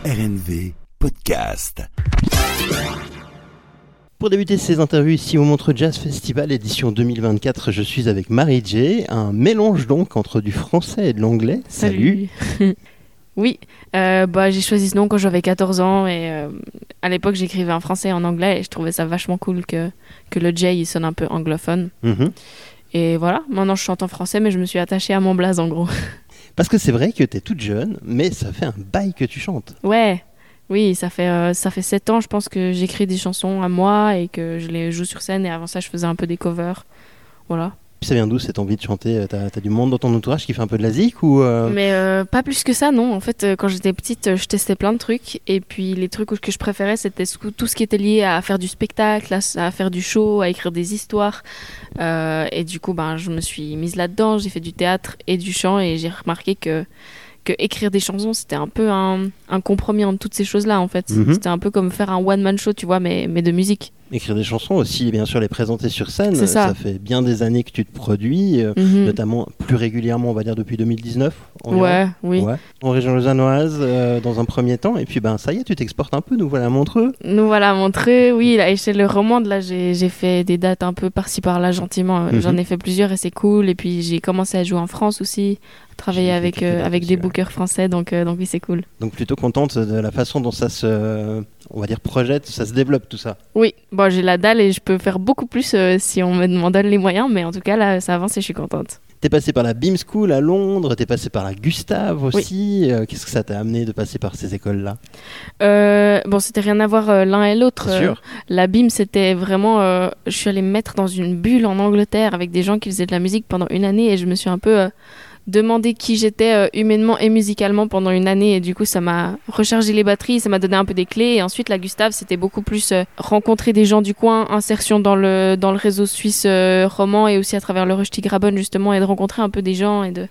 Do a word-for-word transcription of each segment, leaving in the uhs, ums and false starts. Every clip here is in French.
R N V Podcast. Pour débuter ces interviews ici au Montreux Jazz Festival édition deux mille vingt-quatre, je suis avec Marie-J, un mélange donc entre du français et de l'anglais. Salut, Salut. Oui, euh, bah, j'ai choisi ce nom quand j'avais quatorze ans et euh, à l'époque j'écrivais en français et en anglais et je trouvais ça vachement cool que, que le J il sonne un peu anglophone. Mm-hmm. Et voilà, maintenant je chante en français mais je me suis attachée à mon blaze en gros. Parce que c'est vrai que t'es toute jeune, mais ça fait un bail que tu chantes. Ouais, oui, ça fait, euh, ça fait sept ans je pense que j'écris des chansons à moi et que je les joue sur scène et avant ça je faisais un peu des covers, voilà. Ça vient d'où cette envie de chanter? T'as, t'as du monde dans ton entourage qui fait un peu de la zik ou euh... Mais euh, pas plus que ça, non. En fait, euh, quand j'étais petite, euh, je testais plein de trucs. Et puis les trucs que je préférais, c'était tout ce qui était lié à faire du spectacle, à, à faire du show, à écrire des histoires. Euh, et du coup, ben, je me suis mise là-dedans. J'ai fait du théâtre et du chant. Et j'ai remarqué que, que écrire des chansons, c'était un peu un, un compromis entre toutes ces choses-là, en fait. Mm-hmm. C'était un peu comme faire un one-man show, tu vois, mais, mais de musique. Écrire des chansons aussi, bien sûr, les présenter sur scène. C'est ça. Ça fait bien des années que tu te produis, euh, mm-hmm. notamment plus régulièrement, on va dire depuis deux mille dix-neuf. Environ. Ouais, oui. Ouais. En région lausannoise, euh, dans un premier temps, et puis ben ça y est, tu t'exportes un peu. Nous voilà à Montreux. Nous voilà à Montreux, oui. À l'échelle romande, là, j'ai, j'ai fait des dates un peu par-ci par-là, gentiment. Mm-hmm. J'en ai fait plusieurs et c'est cool. Et puis j'ai commencé à jouer en France aussi, travailler avec euh, avec des bookers français, donc euh, donc oui, c'est cool. Donc plutôt contente de la façon dont ça se, on va dire, projette, ça se développe tout ça. Oui. Bon, j'ai la dalle et je peux faire beaucoup plus euh, si on m'en donne les moyens, mais en tout cas, là, ça avance et je suis contente. T'es passé par la Beam School à Londres, t'es passé par la Gustave aussi. Oui. Euh, qu'est-ce que ça t'a amené de passer par ces écoles-là? euh, Bon, c'était rien à voir euh, l'un et l'autre. C'est sûr. Euh, la Beam, c'était vraiment... Euh, je suis allée me mettre dans une bulle en Angleterre avec des gens qui faisaient de la musique pendant une année et je me suis un peu... Euh, demander qui j'étais euh, humainement et musicalement pendant une année et du coup ça m'a rechargé les batteries, ça m'a donné un peu des clés et ensuite la Gustave c'était beaucoup plus euh, rencontrer des gens du coin, insertion dans le, dans le réseau suisse euh, roman et aussi à travers le Röstigraben justement et de rencontrer un peu des gens et de,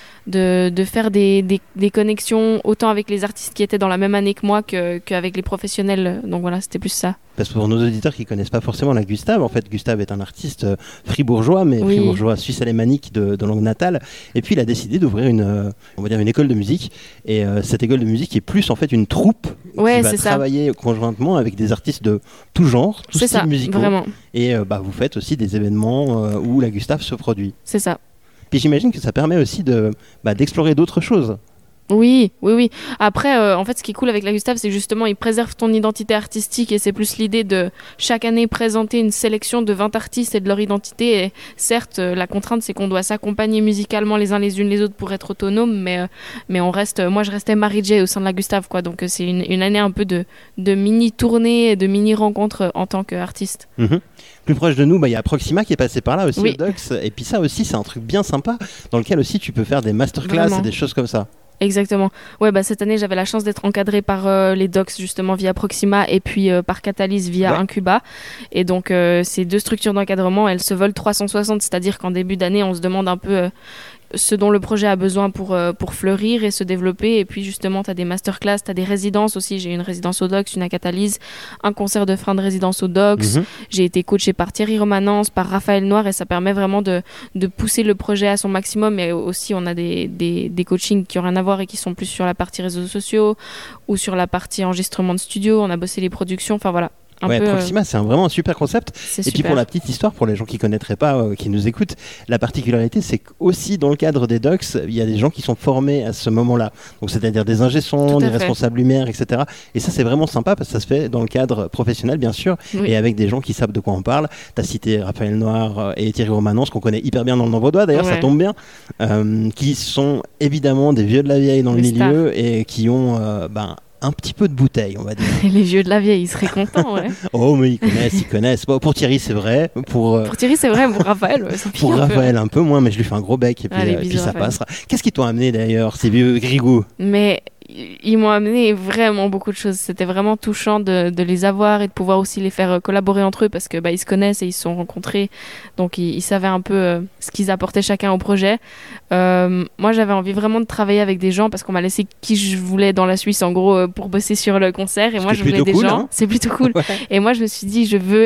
de, de faire des, des, des connexions autant avec les artistes qui étaient dans la même année que moi que, qu'avec les professionnels, donc voilà c'était plus ça. Parce que pour nos auditeurs qui ne connaissent pas forcément la Gustave, en fait, Gustave est un artiste euh, fribourgeois, mais oui. fribourgeois suisse alémanique de, de langue natale. Et puis, il a décidé d'ouvrir une, euh, on va dire une école de musique. Et euh, cette école de musique est plus, en fait, une troupe ouais, qui va travailler ça. conjointement avec des artistes de tout genre, tout c'est style ça, musicaux. Vraiment. Et euh, bah, vous faites aussi des événements euh, où la Gustave se produit. C'est ça. Puis j'imagine que ça permet aussi de, bah, d'explorer d'autres choses. Oui, oui, oui. Après, euh, en fait, ce qui est cool avec la Gustave, c'est que justement, il préserve ton identité artistique et c'est plus l'idée de chaque année présenter une sélection de vingt artistes et de leur identité. Et certes, euh, la contrainte, c'est qu'on doit s'accompagner musicalement les uns les unes les autres pour être autonome, mais, euh, mais on reste, moi, je restais Marie-J au sein de la Gustave, quoi. Donc, euh, c'est une, une année un peu de, de mini-tournée et de mini-rencontre en tant qu'artiste. Mmh. Plus proche de nous, bah, y a Proxima qui est passé par là aussi, oui. au Dox. Et puis ça aussi, c'est un truc bien sympa dans lequel aussi tu peux faire des masterclass Vraiment. Et des choses comme ça. Exactement. Ouais, bah cette année, j'avais la chance d'être encadrée par euh, les Dox justement via Proxima et puis euh, par Catalyse via ouais. Incuba. Et donc euh, ces deux structures d'encadrement, elles se volent trois cent soixante, c'est-à-dire qu'en début d'année, on se demande un peu euh, ce dont le projet a besoin pour, euh, pour fleurir et se développer. Et puis justement, tu as des masterclass, tu as des résidences aussi. J'ai eu une résidence au Dox, une à Catalyse, un concert de fin de résidence au Dox. Mm-hmm. J'ai été coachée par Thierry Romanence, par Raphaël Noir et ça permet vraiment de, de pousser le projet à son maximum. Mais aussi, on a des, des, des coachings qui n'ont rien à voir et qui sont plus sur la partie réseaux sociaux ou sur la partie enregistrement de studio. On a bossé les productions, enfin voilà. Un ouais, peu, Proxima, euh... c'est un, vraiment un super concept. C'est et super. Puis pour la petite histoire, pour les gens qui ne connaîtraient pas, euh, qui nous écoutent, la particularité, c'est qu'aussi dans le cadre des Dox, il y a des gens qui sont formés à ce moment-là. Donc c'est-à-dire des ingé-sons, des fait. responsables lumière, et cetera. Et ça, c'est vraiment sympa parce que ça se fait dans le cadre professionnel, bien sûr, oui. et avec des gens qui savent de quoi on parle. Tu as cité Raphaël Noir et Thierry Romanence, qu'on connaît hyper bien dans le Nombre-Doigt, d'ailleurs, ouais. ça tombe bien, euh, qui sont évidemment des vieux de la vieille dans le, le milieu star. Et qui ont... Euh, ben, un petit peu de bouteille, on va dire. Les vieux de la vieille, ils seraient contents, ouais. Oh, mais ils connaissent, ils connaissent. Bon, pour Thierry, c'est vrai. Pour, euh... pour Thierry, c'est vrai. Pour Raphaël, ouais, ça pour un Raphaël, peu. un peu moins, mais je lui fais un gros bec et puis, Allez, euh, bisous, puis ça Raphaël. passera. Qu'est-ce qu'ils t'ont amené d'ailleurs, ces vieux grigous? Mais ils m'ont amené vraiment beaucoup de choses. C'était vraiment touchant de, de les avoir et de pouvoir aussi les faire collaborer entre eux parce que bah, ils se connaissent et ils se sont rencontrés. Donc ils, ils savaient un peu euh, ce qu'ils apportaient chacun au projet. Euh, moi, j'avais envie vraiment de travailler avec des gens parce qu'on m'a laissé qui je voulais dans la Suisse en gros euh, pour bosser sur le concert. Et Ce moi, je voulais des cool, gens. Hein c'est plutôt cool. Ouais. Et moi, je me suis dit, je veux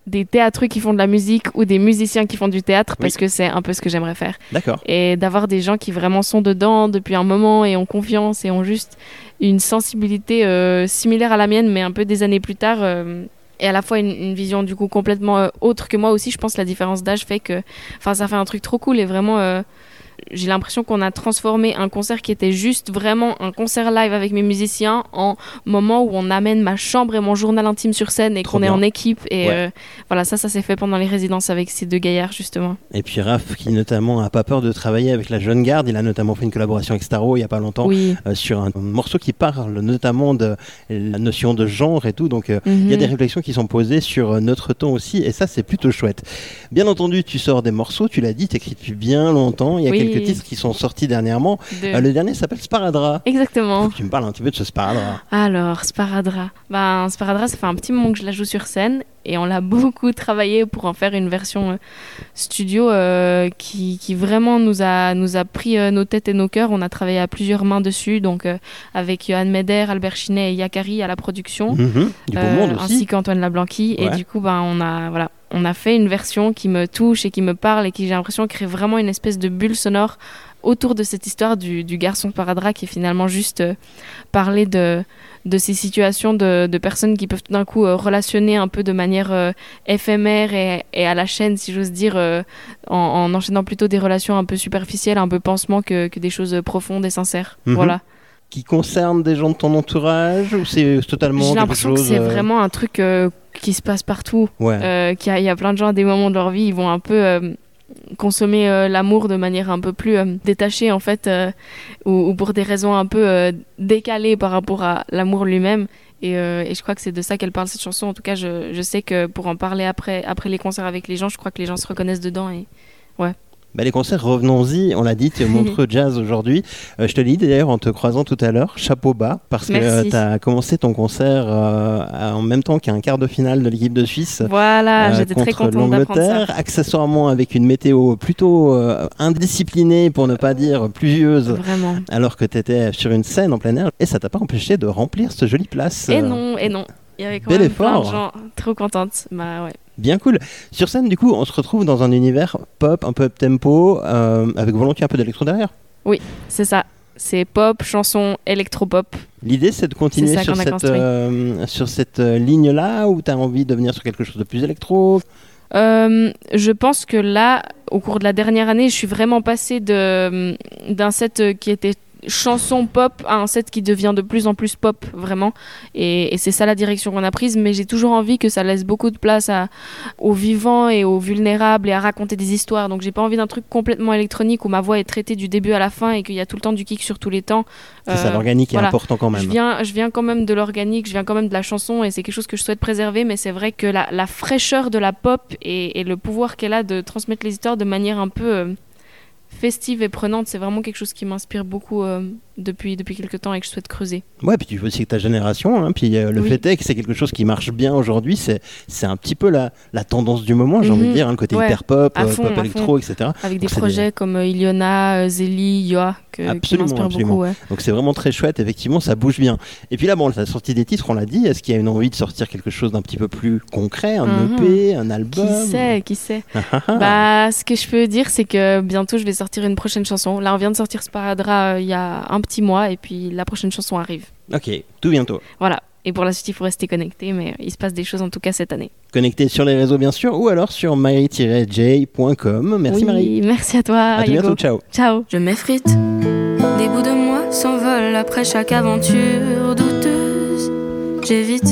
des théâtreux qui font de la musique ou des musiciens qui font du théâtre, parce oui. que c'est un peu ce que j'aimerais faire. D'accord. Et d'avoir des gens qui vraiment sont dedans depuis un moment et ont confiance et ont juste une sensibilité euh, similaire à la mienne, mais un peu des années plus tard. Euh, et à la fois une, une vision du coup complètement euh, autre que moi aussi. Je pense que la différence d'âge fait que ça fait un truc trop cool et vraiment... Euh, j'ai l'impression qu'on a transformé un concert qui était juste vraiment un concert live avec mes musiciens en moment où on amène ma chambre et mon journal intime sur scène et Trop qu'on bien. est en équipe. Et ouais. euh, voilà, ça, ça s'est fait pendant les résidences avec ces deux gaillards, justement. Et puis Raph, qui notamment n'a pas peur de travailler avec la jeune garde, il a notamment fait une collaboration avec Starro il n'y a pas longtemps oui. euh, sur un morceau qui parle notamment de la notion de genre et tout. Donc euh, il mm-hmm. y a des réflexions qui sont posées sur notre ton aussi et ça, c'est plutôt chouette. Bien entendu, tu sors des morceaux, tu l'as dit, tu écris depuis bien longtemps. Il y a oui. quelques titres qui sont sortis dernièrement. De... Euh, le dernier s'appelle Sparadra. Exactement. Faut que tu me parles un petit peu de ce Sparadra. Alors, Sparadra. Ben, Sparadra, ça fait un petit moment que je la joue sur scène et on l'a beaucoup travaillé pour en faire une version euh, studio euh, qui, qui vraiment nous a, nous a pris euh, nos têtes et nos cœurs. On a travaillé à plusieurs mains dessus, donc euh, avec Johan Meder, Albert Chinet et Yakari à la production, mmh, du beau monde aussi. Ainsi qu'Antoine Lablanqui. Ouais. Et du coup, ben, on a... Voilà, on a fait une version qui me touche et qui me parle et qui, j'ai l'impression, crée vraiment une espèce de bulle sonore autour de cette histoire du, du garçon Sparadra qui est finalement juste euh, parler de, de ces situations de, de personnes qui peuvent tout d'un coup euh, relationner un peu de manière euh, éphémère et, et à la chaîne, si j'ose dire, euh, en, en enchaînant plutôt des relations un peu superficielles, un peu pansement que, que des choses profondes et sincères. Mm-hmm. Voilà. Qui concerne des gens de ton entourage ou c'est totalement J'ai l'impression quelque chose, que c'est euh... vraiment un truc euh, qui se passe partout. Ouais. Euh, qu'il y a, il y a plein de gens à des moments de leur vie, ils vont un peu euh, consommer euh, l'amour de manière un peu plus euh, détachée en fait, euh, ou, ou pour des raisons un peu euh, décalées par rapport à l'amour lui-même. Et, euh, et je crois que c'est de ça qu'elle parle cette chanson. En tout cas, je, je sais que pour en parler après, après les concerts avec les gens, je crois que les gens se reconnaissent dedans et ouais. Bah les concerts, revenons-y, on l'a dit, tu es Montreux Jazz aujourd'hui. Euh, je te l'ai dit d'ailleurs en te croisant tout à l'heure, chapeau bas, parce Merci. que euh, tu as commencé ton concert euh, en même temps qu'un quart de finale de l'équipe de Suisse. Voilà, euh, j'étais très contente d'apprendre ça. Accessoirement avec une météo plutôt euh, indisciplinée, pour ne pas dire pluvieuse. Vraiment. Alors que tu étais sur une scène en plein air, et ça t'a pas empêché de remplir cette jolie place. Et non, et non. Il y avait quand Bel même effort. plein de gens trop contentes. Bah ouais. Bien cool. Sur scène, du coup, on se retrouve dans un univers pop, un peu up-tempo, euh, avec volontiers un peu d'électro derrière. Oui, c'est ça. C'est pop, chanson, électro-pop. L'idée, c'est de continuer c'est sur, cette, euh, sur cette euh, ligne-là, ou tu as envie de venir sur quelque chose de plus électro ? Euh, je pense que là, au cours de la dernière année, je suis vraiment passée de, d'un set qui était chanson pop à un set qui devient de plus en plus pop vraiment et, et c'est ça la direction qu'on a prise, mais j'ai toujours envie que ça laisse beaucoup de place à, aux vivants et aux vulnérables et à raconter des histoires, donc j'ai pas envie d'un truc complètement électronique où ma voix est traitée du début à la fin et qu'il y a tout le temps du kick sur tous les temps. C'est euh, ça, l'organique voilà. est important quand même. Je viens, je viens quand même de l'organique, je viens quand même de la chanson et c'est quelque chose que je souhaite préserver, mais c'est vrai que la, la fraîcheur de la pop et, et le pouvoir qu'elle a de transmettre les histoires de manière un peu euh, festive et prenante, c'est vraiment quelque chose qui m'inspire beaucoup euh, depuis, depuis quelques temps et que je souhaite creuser. Ouais, puis tu veux aussi que ta génération, hein, puis euh, le oui. fait est que c'est quelque chose qui marche bien aujourd'hui, c'est, c'est un petit peu la, la tendance du moment, j'ai mm-hmm. envie de dire, hein, le côté ouais, hyper pop, euh, pop électro, et cetera. Avec Donc des projets des... comme euh, Iliona, euh, Zélie, Yoa, que, absolument, qui m'inspirent absolument. beaucoup. Ouais. Donc c'est vraiment très chouette, effectivement, ça bouge bien. Et puis là, bon, la sortie des titres, on l'a dit, est-ce qu'il y a une envie de sortir quelque chose d'un petit peu plus concret, un mm-hmm. E P, un album ? Qui sait, qui sait. Bah, ce que je peux dire, c'est que bientôt, je vais sortir une prochaine chanson. Là, on vient de sortir Sparadra il euh, y a un petit mois, et puis la prochaine chanson arrive. Ok, tout bientôt. Voilà. Et pour la suite, il faut rester connecté, mais il se passe des choses en tout cas cette année. Connecté sur les réseaux, bien sûr, ou alors sur marie tiret j point com. Merci oui, Marie. Merci à toi. À tout bientôt, ciao. Ciao. Je m'effrite, des bouts de moi s'envolent après chaque aventure douteuse. J'évite,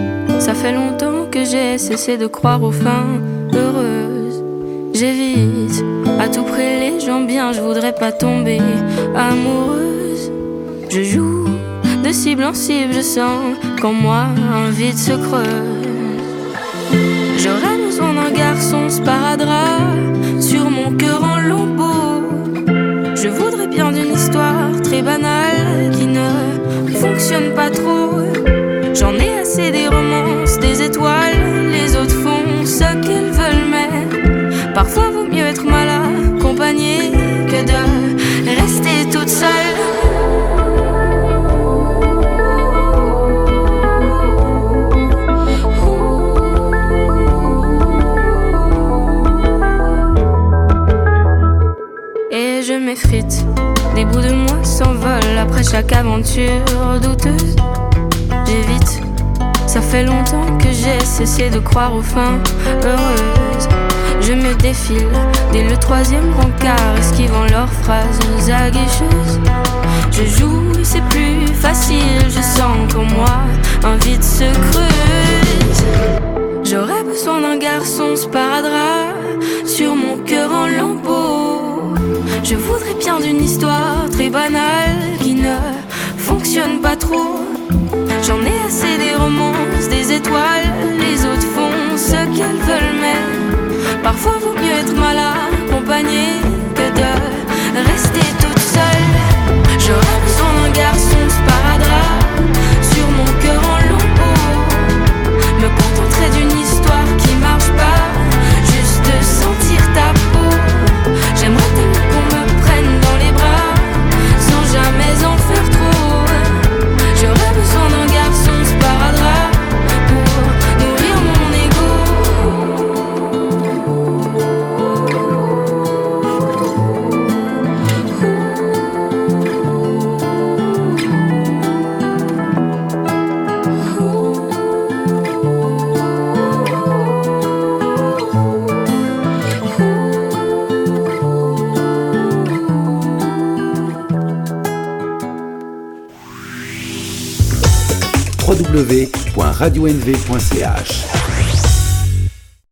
ça fait longtemps que j'ai cessé de croire aux fins heureuses. J'évite, à tout près les gens bien, je voudrais pas tomber amoureuse. Je joue de cible en cible, je sens qu'en moi un vide se creuse. J'aurais besoin d'un garçon Sparadra sur mon cœur en lambeaux. Je voudrais bien d'une histoire très banale qui ne fonctionne pas trop. J'en ai assez des romances, des étoiles, les autres font ce qu'elles veulent, mais parfois vaut mieux être mal accompagné que de rester toute seule. chaque aventure douteuse. J'évite, ça fait longtemps que j'ai cessé de croire aux fins heureuses. Je me défile dès le troisième rencard, esquivant leurs phrases aguicheuses. Je joue, c'est plus facile, je sens qu'en moi un vide se creuse. J'aurais besoin d'un garçon sparadrap sur mon cœur en lambeaux. Je voudrais bien d'une histoire très banale qui ne fonctionne pas trop. J'en ai assez des romances, des étoiles, les autres font ce qu'elles veulent, mais parfois vaut mieux être mal accompagné que de rester toute seule. J'aurais besoin d'un garçon sparadrap sur mon cœur en lambeaux. Me contenter d'une histoire qui marche pas, juste de sentir ta peau. J'aimerais tellement qu'on me prenne dans les bras sans jamais en faire trop. J'aurais besoin d'un garçon sparadrap pour nourrir mon ego. w w w point radio n v point c h